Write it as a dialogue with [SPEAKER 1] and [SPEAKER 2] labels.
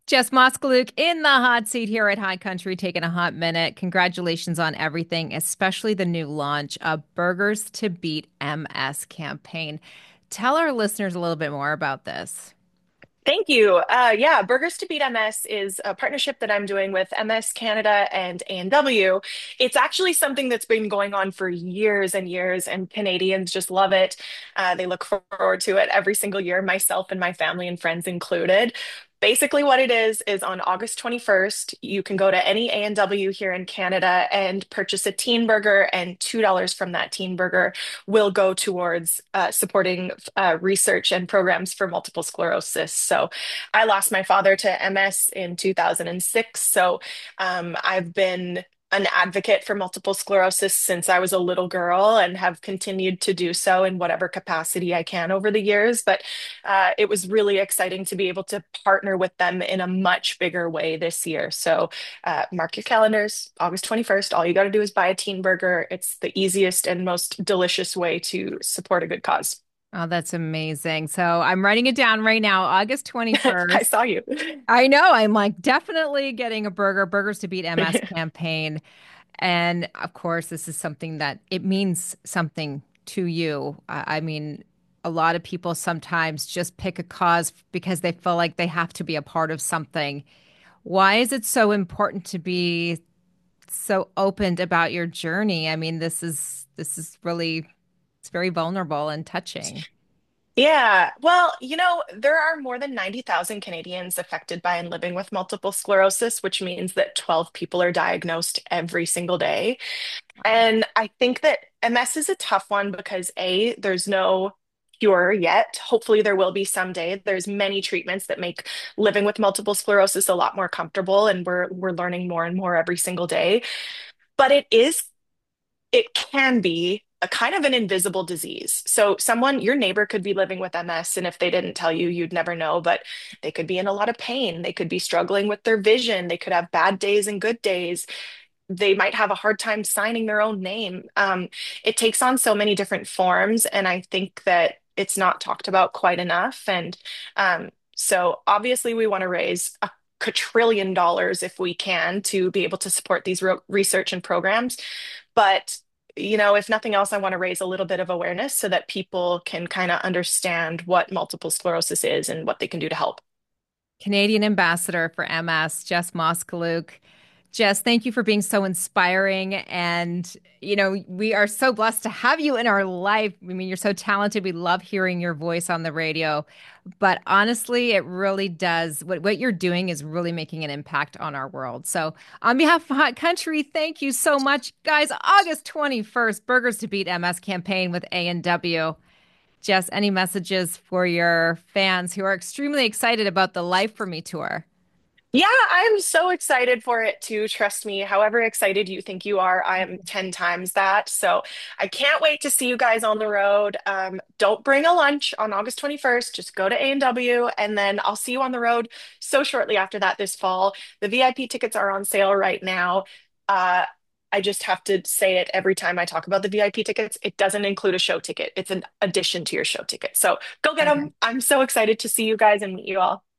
[SPEAKER 1] Jess Moskaluk in the hot seat here at High Country, taking a hot minute. Congratulations on everything, especially the new launch of Burgers to Beat MS campaign. Tell our listeners a little bit more about this.
[SPEAKER 2] Thank you. Yeah, Burgers to Beat MS is a partnership that I'm doing with MS Canada and A&W. It's actually something that's been going on for years and years, and Canadians just love it. They look forward to it every single year, myself and my family and friends included. Basically, what it is on August 21st, you can go to any A&W here in Canada and purchase a teen burger, and $2 from that teen burger will go towards supporting research and programs for multiple sclerosis. So I lost my father to MS in 2006. So I've been an advocate for multiple sclerosis since I was a little girl and have continued to do so in whatever capacity I can over the years. But it was really exciting to be able to partner with them in a much bigger way this year. So mark your calendars, August 21st. All you got to do is buy a teen burger. It's the easiest and most delicious way to support a good cause.
[SPEAKER 1] Oh, that's amazing. So I'm writing it down right now, August
[SPEAKER 2] I
[SPEAKER 1] 21st.
[SPEAKER 2] saw you.
[SPEAKER 1] I know I'm like definitely getting a Burgers to Beat MS campaign. And of course, this is something that it means something to you. I mean, a lot of people sometimes just pick a cause because they feel like they have to be a part of something. Why is it so important to be so open about your journey? I mean, this is really it's very vulnerable and touching.
[SPEAKER 2] Yeah, well, there are more than 90,000 Canadians affected by and living with multiple sclerosis, which means that 12 people are diagnosed every single day.
[SPEAKER 1] Wow.
[SPEAKER 2] And I think that MS is a tough one because A, there's no cure yet. Hopefully there will be someday. There's many treatments that make living with multiple sclerosis a lot more comfortable, and we're learning more and more every single day. But it can be a kind of an invisible disease. So your neighbor could be living with MS, and if they didn't tell you, you'd never know, but they could be in a lot of pain. They could be struggling with their vision. They could have bad days and good days. They might have a hard time signing their own name. It takes on so many different forms, and I think that it's not talked about quite enough. And so obviously we want to raise a quadrillion dollars if we can to be able to support these research and programs. But if nothing else, I want to raise a little bit of awareness so that people can kind of understand what multiple sclerosis is and what they can do to help.
[SPEAKER 1] Canadian ambassador for MS, Jess Moskaluk. Jess, thank you for being so inspiring. And, we are so blessed to have you in our life. I mean, you're so talented. We love hearing your voice on the radio. But honestly, it really does. What you're doing is really making an impact on our world. So, on behalf of Hot Country, thank you so much, guys. August 21st, Burgers to Beat MS campaign with A&W. Jess, any messages for your fans who are extremely excited about the Life for Me tour?
[SPEAKER 2] Yeah, I'm so excited for it too. Trust me, however excited you think you are, I am 10 times that. So I can't wait to see you guys on the road. Don't bring a lunch on August 21st. Just go to A&W, and then I'll see you on the road so shortly after that this fall. The VIP tickets are on sale right now. Uh, I just have to say it every time I talk about the VIP tickets. It doesn't include a show ticket. It's an addition to your show ticket. So go get
[SPEAKER 1] Okay.
[SPEAKER 2] them. I'm so excited to see you guys and meet you all.